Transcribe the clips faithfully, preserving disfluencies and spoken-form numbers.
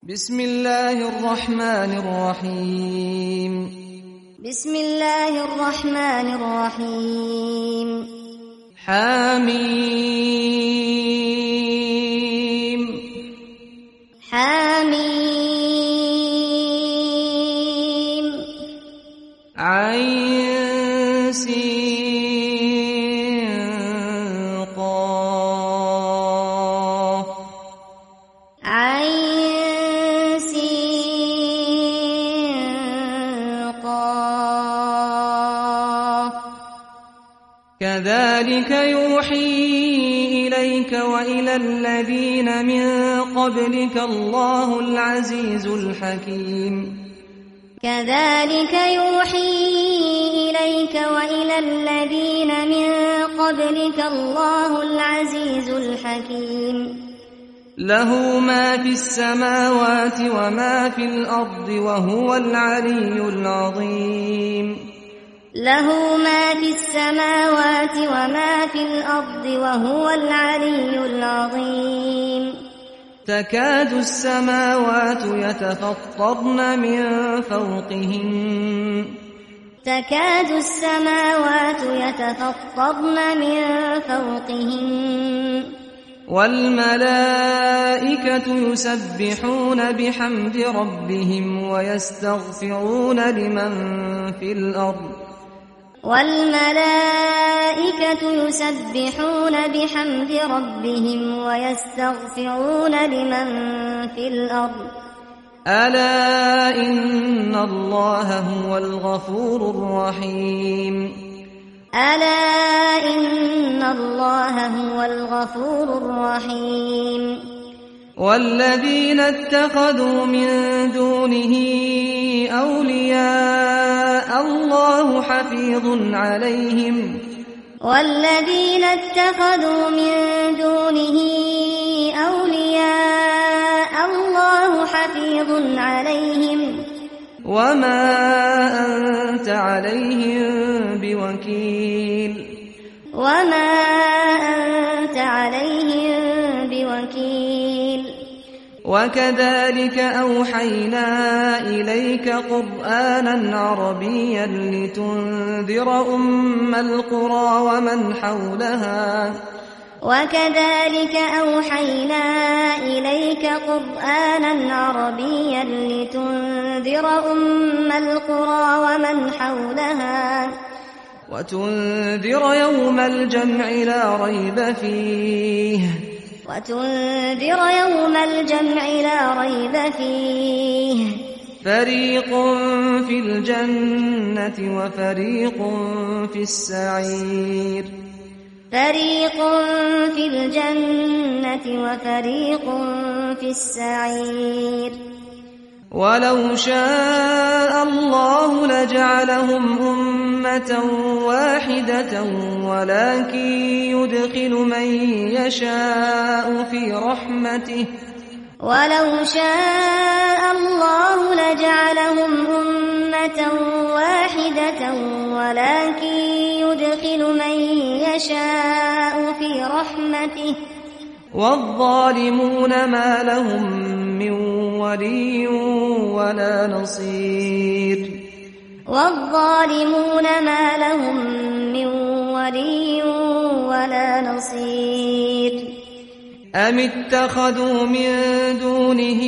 بسم الله الرحمن الرحيم بسم الله الرحمن الرحيم حميم حميم عين سين قاف عين سين قاف كذلك يوحي إليك وإلى الذين من قبلك الله العزيز الحكيم كذلك يوحي إليك وإلى الذين من قبلك الله العزيز الحكيم له ما في السماوات وما في الأرض وهو العلي العظيم له ما في السماوات وما في الأرض وهو العلي العظيم تكاد السماوات يتفطرن من فوقهن تكاد السماوات يتفطرن من فوقهن والملائكة يسبحون بحمد ربهم ويستغفرون لمن في الأرض والملائكة يسبحون بحمد ربهم ويستغفرون لمن في الأرض ألا إن الله هو الغفور الرحيم ألا إن الله هو الغفور الرحيم والذين اتخذوا من دونه أولياء الله حفيظ عليهم والذين اتخذوا من دونه أولياء الله حفيظ عليهم وما أنت عليهم بوكيل وما أنت عليهم بوكيل وكذلك أوحينا إليك قرآنا عربيا لتنذر أم القرى ومن حولها وكذلك أوحينا إليك قرآنا عربيا لتنذر أم القرى ومن حولها وتنذر يوم الجمع لا ريب فيه وتنذر يوم الجمع لا ريب فيه فريق في الجنة وفريق في السعير فريق في الجنة وفريق في السعير ولو شاء الله لجعلهم أمة واحدة ولكن يدخل من يشاء في رحمته ولو شاء الله لجعلهم أمة واحدة ولكن يدخل من يشاء في رحمته والظالمون ما لهم من ولي ولا نصير والظالمون ما لهم من ولي ولا نصير أم اتخذوا من دونه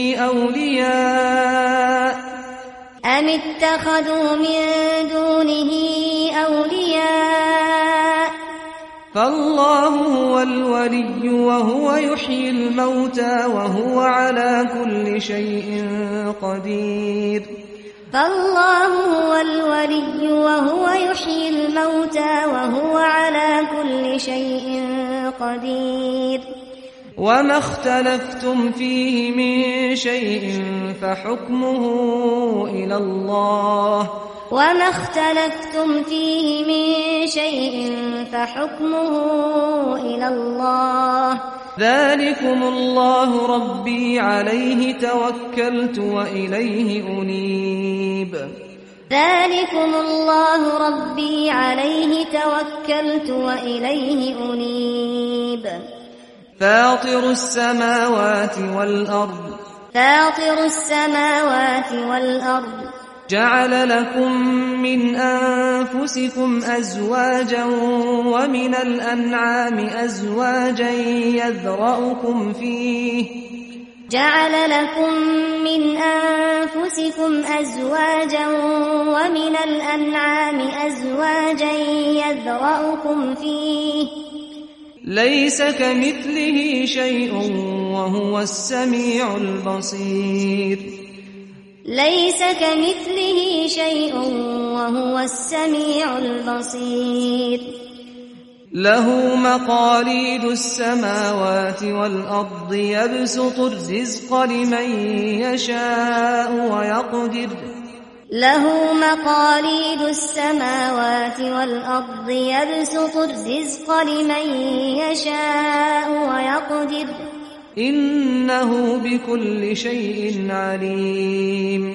أولياء أم اتخذوا من دونه أولياء فالله هو الولي وهو يحيي الموتى وهو على كل شيء قدير فالله هو الولي وهو يحيي الموتى وهو على كل شيء قدير وما اختلفتم فيه من شيء فحكمه إلى الله وما اختلفتم فيه من شيء فحكمه إلى الله ذلكم الله ربي عليه توكلت وإليه أنيب ذلكم الله ربي عليه توكلت وإليه أنيب فاطر السماوات والأرض فاطر السماوات والأرض جعل لكم من أنفسكم أزواجا ومن الأنعام أزواجا يذرأكم فيه جعل لكم من أنفسكم أزواجا ومن الأنعام أزواجا يذرأكم فيه ليس كمثله شيء وهو السميع البصير ليس كمثله شيء وهو السميع البصير له مقاليد السماوات والأرض يبسط الرزق لمن يشاء ويقدر له مقاليد السماوات والأرض يبسط الرزق لمن يشاء ويقدر إنه بكل شيء عليم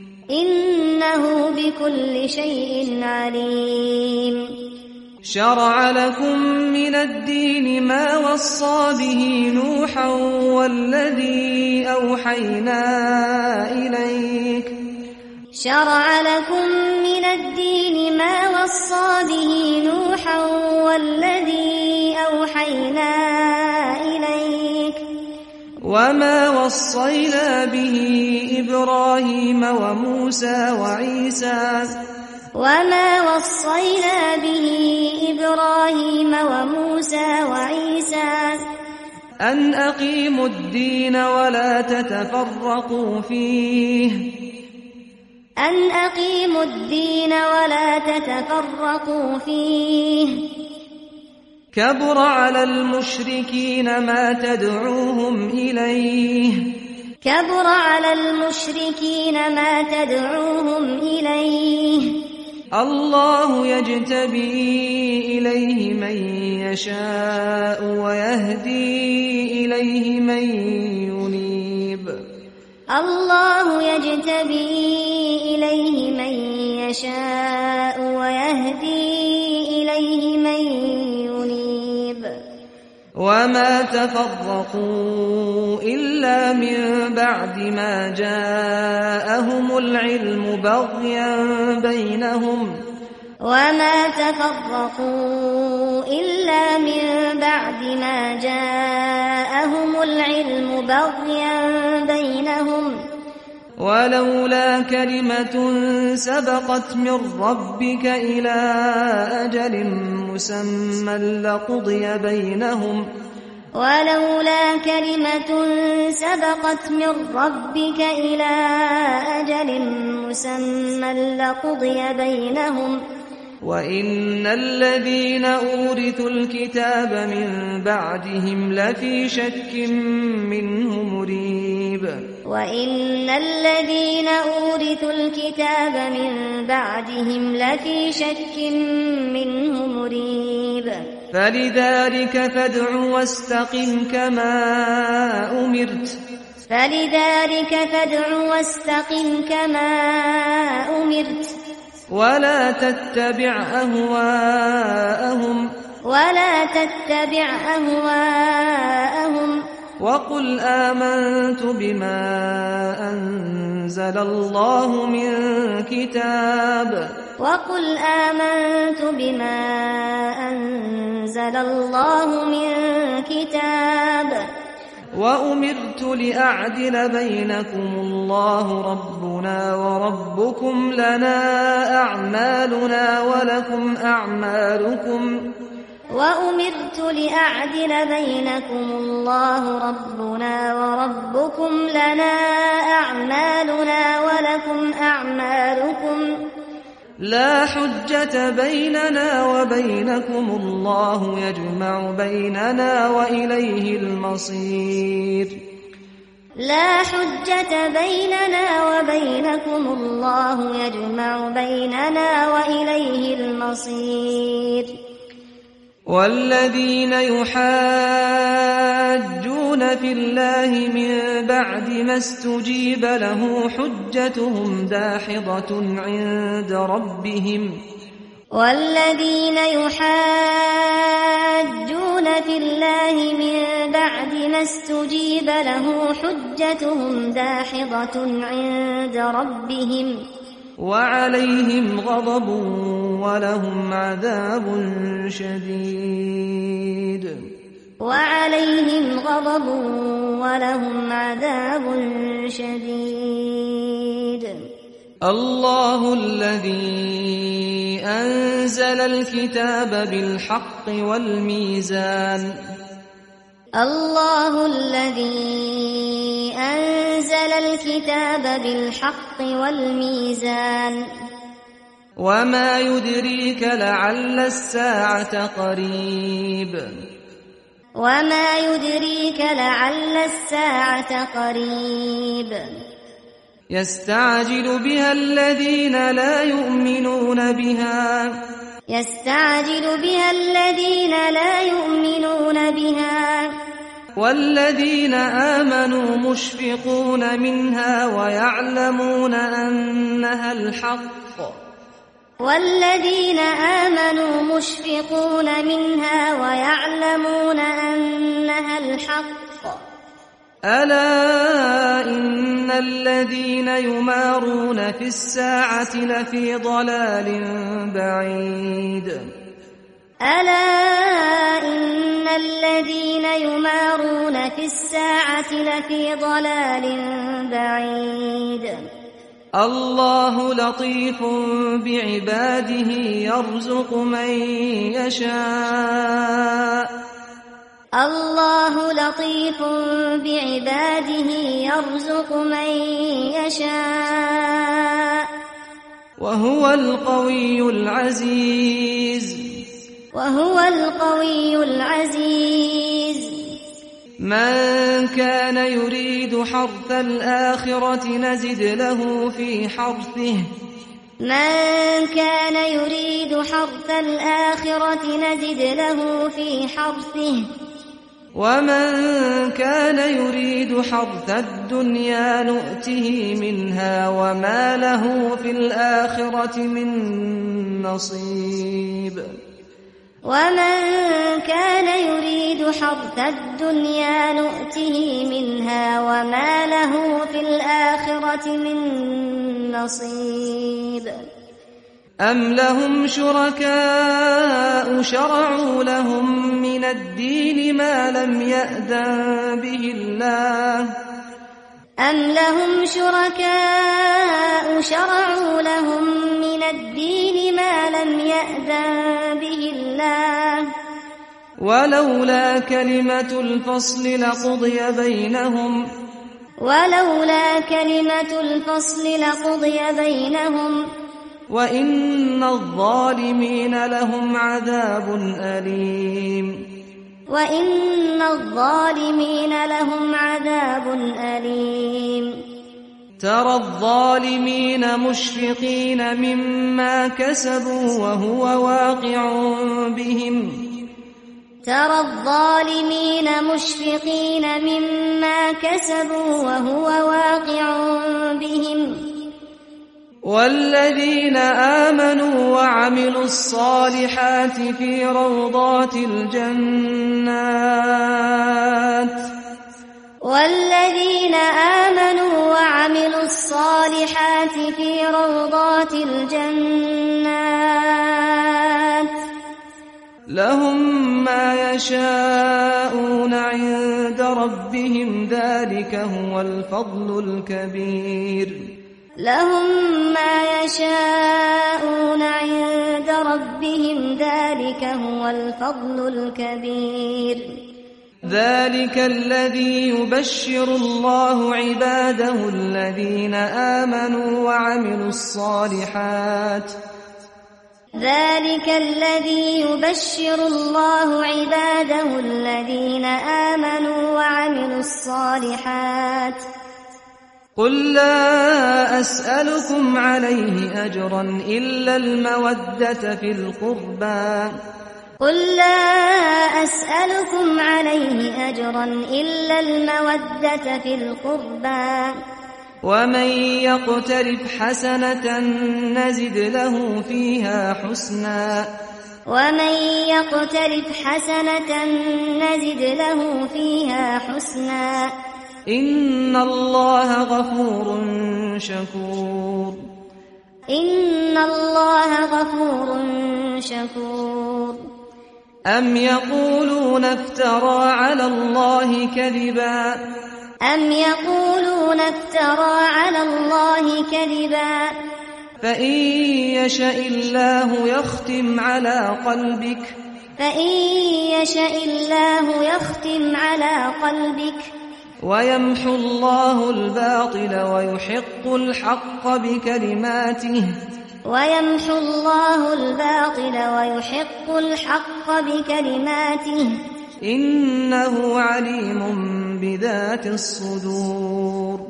إنه بكل شيء عليم شرع لكم من الدين ما وصى به نوحا والذي أوحينا إليك شرع لكم من الدين ما وصى به نوحا والذي أوحينا إليك وما وصينا به إبراهيم وموسى وعيسى وما وصينا به إبراهيم وموسى وعيسى أن أقيموا الدين ولا تتفرقوا فيه أن أقيموا الدين ولا تتفرقوا فيه كبر على المشركين ما تدعوهم إليه كبر على المشركين ما تدعوهم إليه الله يجتبي إليه من يشاء ويهدي إليه من ينيب الله يجتبي إليه من يشاء ويهدي إليه من ينيب وما تفرقوا إلا من بعد ما جاءهم العلم بغيا بينهم وما تفرقوا إلا من بعد ما جاءهم العلم بغيا بينهم ولولا كلمة سبقت من ربك إلى أجل مسمى لقضي بينهم ولولا كلمة سبقت من ربك إلى أجل مسمى لقضي بينهم وإن الذين أورثوا الكتاب من بعدهم لفي شك منه مريب وإن الذين أورثوا الكتاب من بعدهم لفي شك منه مريب فلذلك فادع واستقم كما أمرت فلذلك فادع واستقم كما أمرت ولا تتبع أهواءهم ولا تتبع أهواءهم وقل آمنت بما أنزل الله من كتاب وقل آمنت بما أنزل الله من كتاب وأمرت لأعدل بينكم الله ربنا وربكم لنا أعمالنا ولكم أعمالكم وأمرت لأعدل بينكم الله ربنا وربكم لنا أعمالنا ولكم أعمالكم لا حجة بيننا وبينكم الله يجمع بيننا وإليه المصير لا حجة بيننا وبينكم الله يجمع بيننا وإليه المصير والذين يحاجون في الله من بعد ما استجيب له حجتهم داحضة عند ربهم والذين يحاجون في الله من بعد ما استجيب له حجتهم داحضة عند ربهم وعليهم غضب ولهم عذاب شديد وعليهم غضب ولهم عذاب شديد الله الذي أنزل الكتاب بالحق والميزان الله الذي أنزل الكتاب بالحق والميزان وما يدريك لعل الساعة قريب وما يدريك لعل الساعة قريب يستعجل بها الذين لا يؤمنون بها يستعجل بها الذين لا يؤمنون بها والذين آمنوا مشفقون منها ويعلمون أنها الحق والذين آمنوا مشفقون منها ويعلمون أنها الحق ألا إن الذين يمارون في الساعة لفي ضلال بعيد ألا إن الذين يمارون في الساعة لفي ضلال بعيد الله لطيف بعباده يرزق من يشاء الله لطيف بعباده يرزق من يشاء وهو القوي العزيز وهو القوي العزيز من كان يريد حرث الآخرة نزد له في حرثه من كان يريد حرث الآخرة نزد له في حرثه ومن كان يريد حرث الدنيا نؤته منها وما له في الآخرة من نصيب ومن كان يريد حرث الدنيا نؤته منها وما له في الآخرة من نصيب أم لهم شركاء شرعوا لهم من الدين ما لم يأذن به الله أم لهم شركاء شرعوا لهم من الدين ما لم يأذن به الله ولولا كلمة الفصل لقضي بينهم ولولا كلمة الفصل لقضي بينهم وإن الظالمين لهم عذاب أليم وإن الظالمين لهم عذاب أليم ترى الظالمين مشفقين مما كسبوا وهو واقع بهم ترى الظالمين مشفقين مما كسبوا وهو واقع بهم والذين آمنوا وعملوا الصالحات في روضات الجنات والذين آمنوا وعملوا الصالحات في روضات الجنات لهم ما يشاءون عند ربهم ذلك هو الفضل الكبير لهم ما يشاءون عند ربهم ذلك هو الفضل الكبير ذلك الذي يبشر الله عباده الذين آمنوا وعملوا الصالحات ذلك الذي يبشر الله عباده الذين آمنوا وعملوا الصالحات قل لا أسألكم عليه أجرا إلا المودة في القربى قل لا أسألكم عليه أجرا إلا المودة في القربى ومن يقترف حسنة نزد له فيها حسنا ومن يقترف حسنة نزد له فيها حسنا إن الله غفور شكور إن الله غفور شكور أم يقولون افترى على الله كذبا أم يقولون افترى على الله كذبا فإن يشأ الله يختم على قلبك فإن يشأ الله يختم على قلبك ويمحو الله الباطل ويحق الحق بكلماته ويمحو الله الباطل ويحق الحق بكلماته إنه عليم بذات الصدور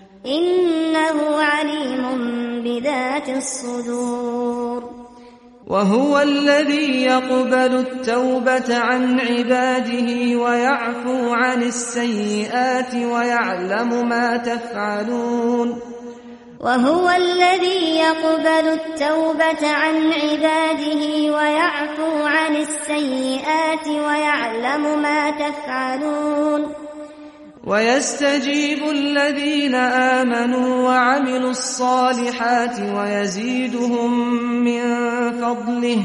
إنه عليم بذات الصدور وهو الذي يقبل التوبة عن عباده ويعفو عن السيئات ويعلم ما تفعلون وهو الذي يقبل التوبة عن عباده ويعفو عن السيئات ويعلم ما تفعلون ويستجيب الذين آمنوا وعملوا الصالحات ويزيدهم من فضله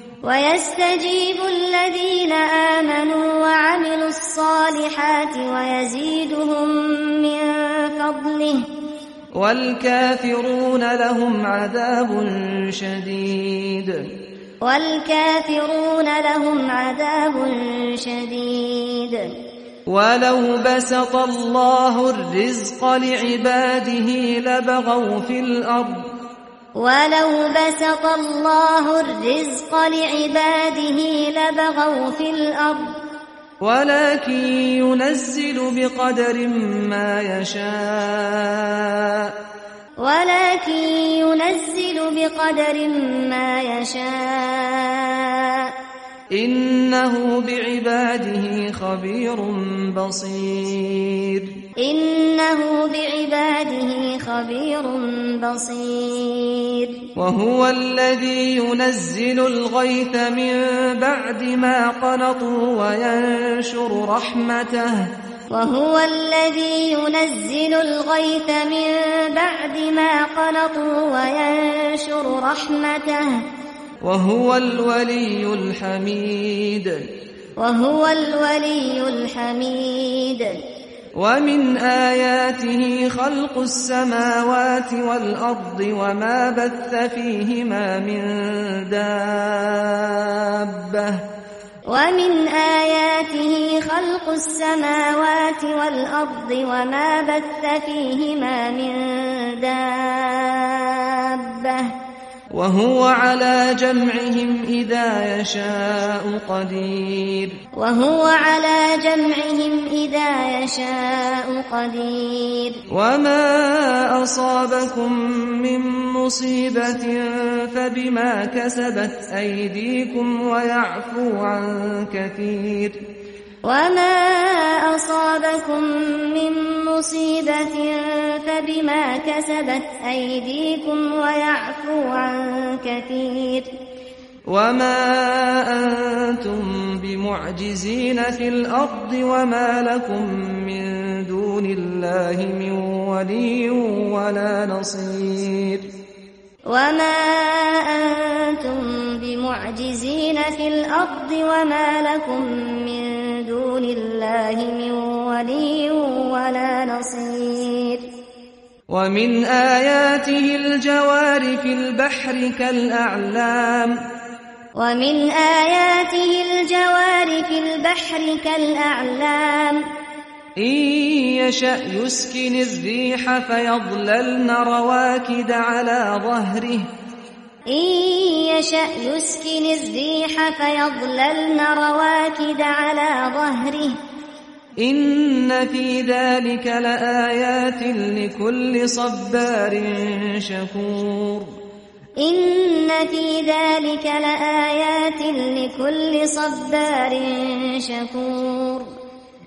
ويستجيب الذين آمنوا وعملوا الصالحات ويزيدهم من فضله والكافرون لهم عذاب شديد والكافرون لهم عذاب شديد ولو بسط الله الرزق لعباده لبغوا في الأرض ولو بسط الله الرزق لعباده لبغوا في الأرض ولكن ينزل بقدر ما يشاء ولكن ينزل بقدر ما يشاء إنه بعباده خبير بصير إنه بعباده خبير بصير وهو الذي ينزل الغيث من بعد ما قنطوا وينشر رحمته وهو الذي ينزل الغيث من بعد ما قنطوا وينشر رحمته وهو الولي الحميد وهو الولي الحميد ومن آياته خلق السماوات والأرض وما بث فيهما من دابة ومن آياته خلق السماوات والأرض وما بث فيهما من دابة وهو على جمعهم إذا يشاء قدير وهو على جمعهم إذا يشاء قدير وما أصابكم من مصيبة فبما كسبت أيديكم ويعفو عن كثير وما أصابكم من مصيبة فبما كسبت أيديكم ويعفو عن كثير وما أنتم بمعجزين في الأرض وما لكم من دون الله من ولي ولا نصير وما أنتم بمعجزين في الأرض وما لكم من دون الله من ولي ولا نصير ومن آياته الجوار في البحر كالأعلام ومن آياته الجوار في البحر كالأعلام إن يشأ يسكن الريح فيظللن رواكد على ظهره إن يشأ يسكن الريح فيظللن رواكد على ظهره إن في ذلك لآيات لكل صبار شكور إن في ذلك لآيات لكل صبار شكور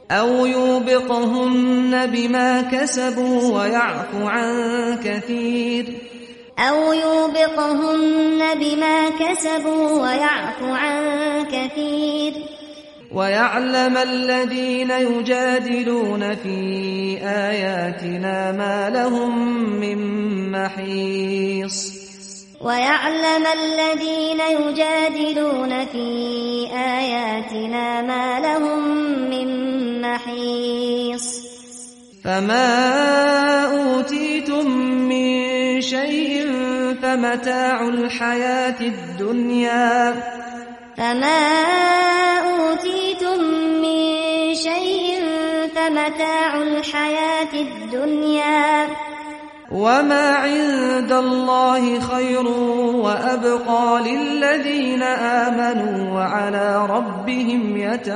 أو يوبقهن بما كسبوا ويعفو عن كثير أو يوبقهن بما كسبوا ويعفو عن كثير ويعلم الذين يجادلون في آياتنا ما لهم من محيص ويعلم الذين يجادلون في آياتنا ما لهم من محيص فما أوتيتم من شيء فمتاع الحياة الدنيا فما أوتيتم من شيء فمتاع الحياة الدنيا وما عند الله خير وأبقى للذين آمنوا وعلى ربهم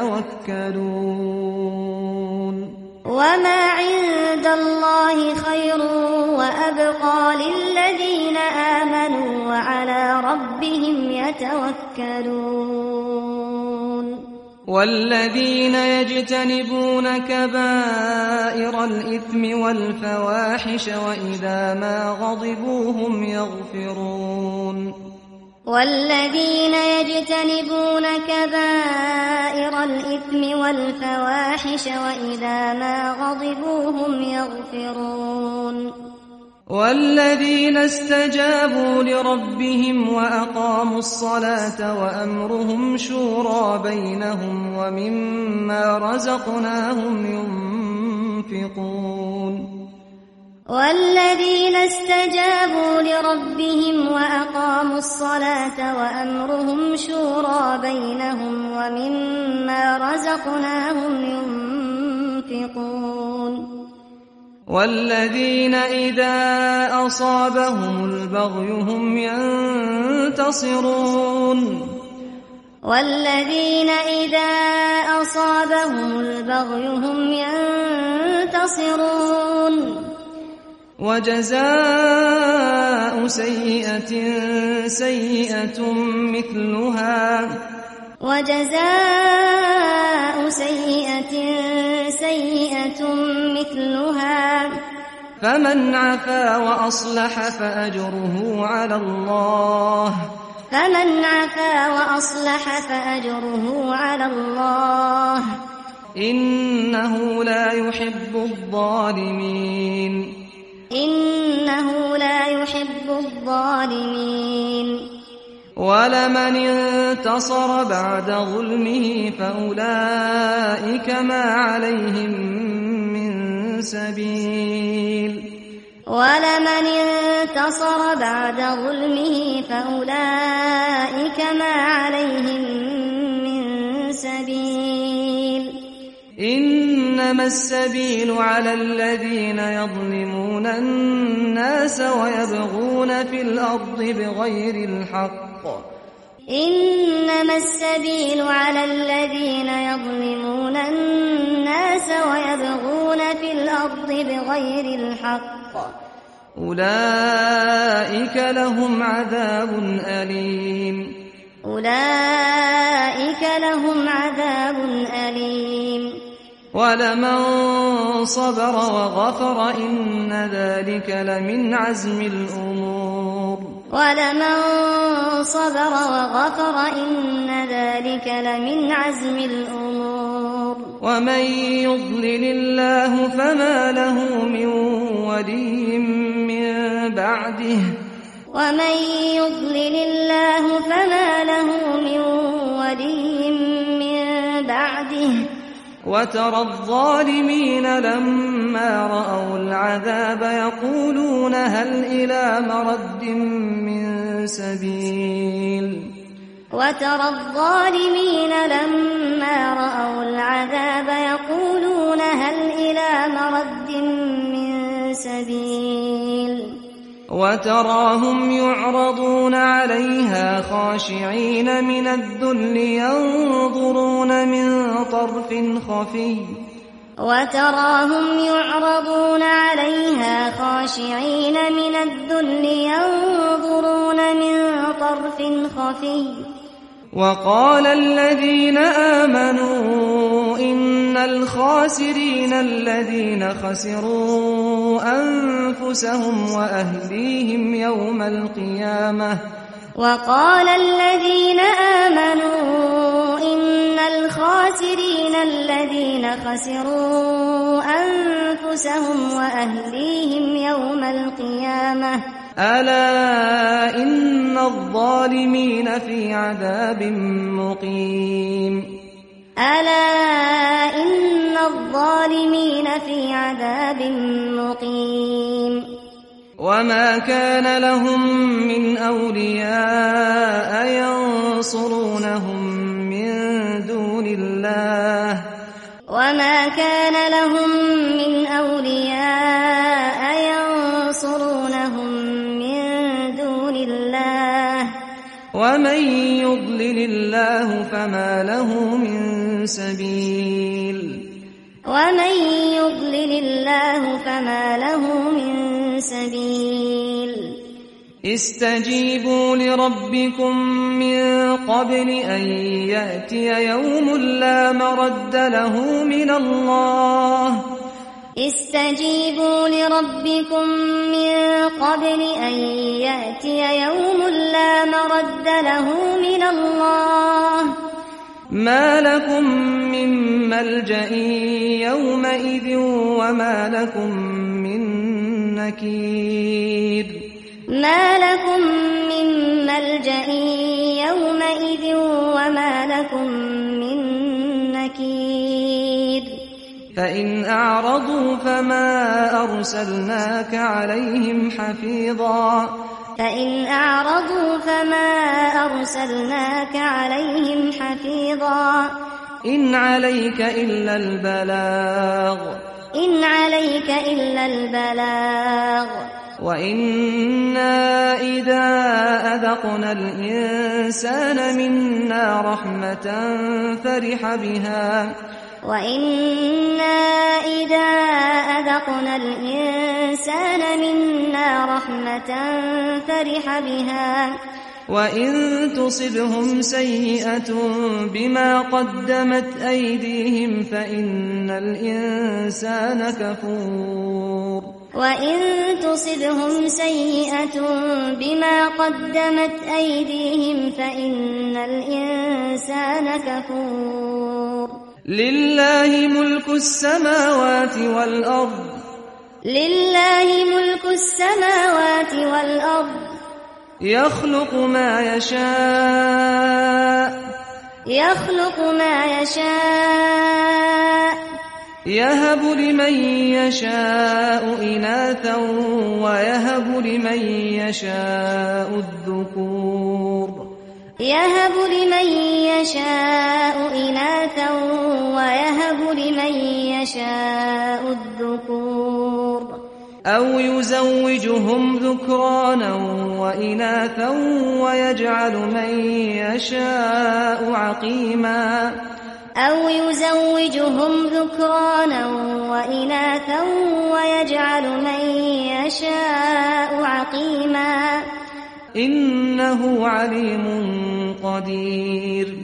يتوكلون وما عند الله خير وأبقى للذين آمنوا وعلى ربهم يتوكلون والذين يجتنبون كبائر الإثم والفواحش وإذا ما غضبوا هم يغفرون والذين يجتنبون كبائر الإثم والفواحش وإذا ما غضبوا هم يغفرون والذين استجابوا لربهم وأقاموا الصلاة وأمرهم شورى بينهم ومما رزقناهم ينفقون والذين استجابوا لربهم وأقاموا الصلاة وأمرهم شورى بينهم ومما رزقناهم ينفقون والذين إذا أصابهم البغي هم ينتصرون والذين إذا أصابهم البغي هم ينتصرون وجزاء سيئة سيئة مثلها وجزاء سيئة سيئة مثلها فمن عفا وأصلح فأجره على الله فمن عفا وأصلح فأجره على الله إنه لا يحب الظالمين إنه لا يحب الظالمين ولمن انتصر بعد ظلمه فأولئك ما عليهم من سبيل ولمن انتصر بعد ظلمه فأولئك ما عليهم من سبيل إنما السبيل على الذين يظلمون الناس ويبغون في الأرض بغير الحق إنما السبيل على الذين يظلمون الناس ويبغون في الأرض بغير الحق أولئك لهم عذاب أليم أولئك لهم عذاب أليم ولمن صبر وغفر إن ذلك لمن عزم الأمور ولمن صبر وغفر إن ذلك لمن عزم الأمور ومن يضلل الله فما له من ولي من بعده ومن يضلل الله فما له من ولي من بعده وترى الظالمين لما رأوا العذاب يقولون هل إلى مرد من سبيل وترى الظالمين لما رأوا العذاب يقولون هل إلى مرد من سبيل وتراهم يعرضون عليها خاشعين من الذل ينظرون من طرف خفي وتراهم يعرضون عليها خاشعين من الذل ينظرون من طرف خفي وقال الذين آمنوا إن الخاسرين الذين خسروا أنفسهم وأهليهم يوم القيامة وقال الذين آمنوا إن الخاسرين الذين خسروا أنفسهم وأهليهم يوم القيامة ألا إن الظالمين في عذاب مقيم ألا إن الظالمين في عذاب مقيم وما كان لهم من أولياء ينصرونهم من دون الله وما كان لهم من أولياء ينصرونهم من دون الله ومن يضلل الله فما له من سبيل ومن يضلل الله فما له من سبيل استجيبوا لربكم من قبل أن يأتي يوم لا مرد له من الله استجيبوا لربكم من قبل أن يأتي يوم لا مرد له من الله ما لكم من ملجأ يومئذ وما لكم من نكير ما لكم من ملجأ يومئذ وما لكم من نكير فإن أعرضوا فما أرسلناك عليهم حفيظا فإن أعرضوا فما أرسلناك عليهم حفيظا إن عليك إلا البلاغ إن عليك إلا البلاغ وإنا إذا أذقنا الإنسان منا رحمة فرح بها وإنا إذا أذقنا الإنسان منا رحمة فرح بها وإن تصبهم سيئة بما قدمت أيديهم فإن الإنسان كفور وإن تصبهم سيئة بما قدمت أيديهم فإن الإنسان كفور لله ملك السماوات والأرض لله ملك السماوات والأرض يخلق ما يشاء يخلق ما يشاء يهب لمن يشاء إناثا ويهب لمن يشاء الذكور يهب لمن يشاء إناثا ويهب لمن يشاء الذكور أو يزوجهم ذكرانا وإناثا ويجعل من يشاء عقيما أو يزوجهم ذكرانا وإناثا ويجعل من يشاء عقيما إنه عليم قدير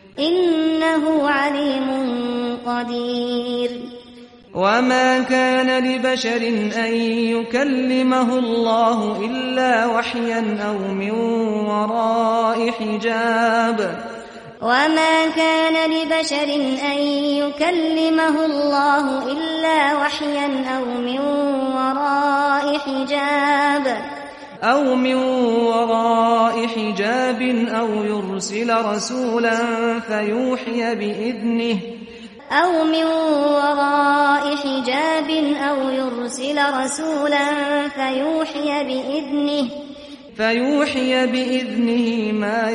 إنه عليم قدير وما كان لبشر أن يكلمه الله إلا وحيا أو من وراء حجاب وما كان لبشر أن يكلمه الله إلا وحيا أو من وراء حجاب أو من وراء حجاب أو يرسل رسولا فيوحي بإذنه أو من وراء حجاب أو يرسل رسولا فيوحي بإذنه فيوحي بإذنه ما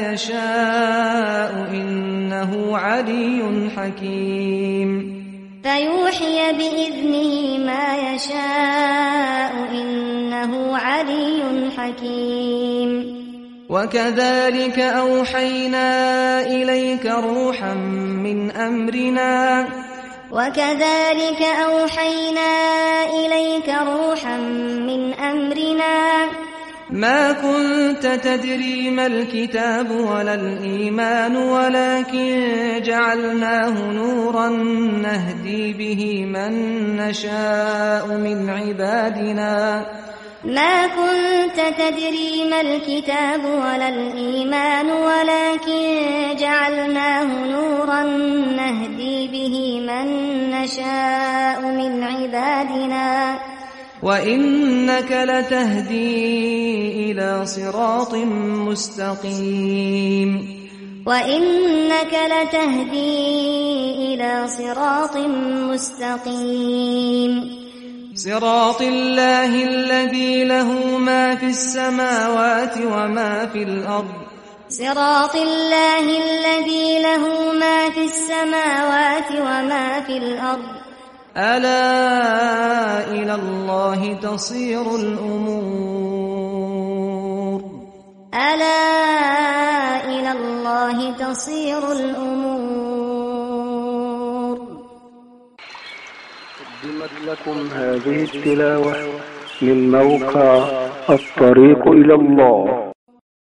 يشاء إنه علي حكيم فيوحي بإذنه ما يشاء إنه علي حكيم وكذلك أوحينا إليك روحا من أمرنا وكذلك أوحينا إليك روحا من أمرنا ما كنت تدري ما الكتاب ولا الإيمان ولكن جعلناه نورا نهدي به من نشاء من عبادنا ما كنت تدري ما الكتاب ولا الإيمان ولكن جعلناه نورا نهدي به من نشاء من عبادنا وإنك لتهدي إلى صراط مستقيم وإنك لتهدي إلى صراط مستقيم صراط الله الذي له ما في السماوات وما في الأرض صراط الله الذي له ما في السماوات وما في الأرض ألا إلى الله تصير الأمور ألا إلى الله تصير الأمور. قدمت لكم هذه التلاوة من موقع الطريق إلى الله.